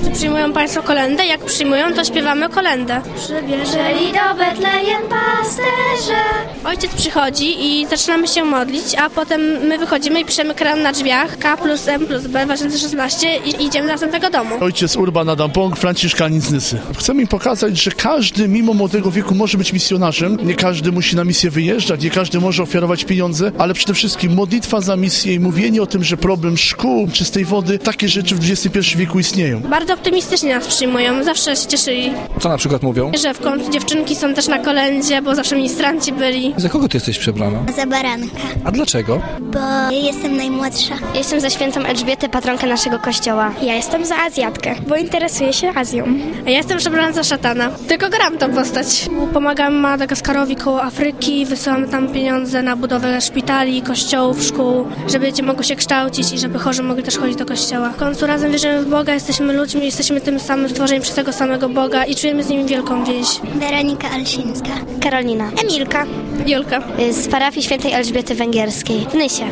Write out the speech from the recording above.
Czy przyjmują Państwo kolędę? Jak przyjmują, to śpiewamy kolędę. Przybierzeli do Betlejem pasterze. Ojciec przychodzi i zaczynamy się modlić, a potem my wychodzimy i piszemy kran na drzwiach K plus M plus B 2016 i idziemy do następnego domu. Ojciec Urban Adam Pąk, Franciszkanin z Nysy. Chcemy im pokazać, że każdy mimo młodego wieku może być misjonarzem. Nie każdy musi na misję wyjeżdżać, nie każdy może ofiarować pieniądze, ale przede wszystkim modlitwa za misję i mówienie o tym, że problem szkół, czystej wody, takie rzeczy w XXI wieku istnieją. Bardzo optymistycznie nas przyjmują, zawsze się cieszyli. Co na przykład mówią? Że w końcu dziewczynki są też na kolędzie, bo zawsze ministranci byli. Za kogo ty jesteś przebrana? Za baranka, A dlaczego? bo jestem najmłodsza. Jestem za świętą Elżbietę, patronkę naszego kościoła. Ja jestem za Azjatkę, bo interesuję się Azją. A ja jestem przebrana za szatana. Tylko gram tą postać. Pomagam Madagaskarowi koło Afryki, wysyłamy tam pieniądze na budowę szpitali, kościołów, szkół, żeby dzieci mogły się kształcić i żeby chorzy mogli też chodzić do kościoła. W końcu razem wierzymy w Boga, jesteśmy ludźmi, jesteśmy tym samym stworzeniem przez tego samego Boga i czujemy z nim wielką więź. Weronika Alsińska. Karolina. Emilka. Julka. Z parafii świętej Elżbiety Węgierskiej w Nysie.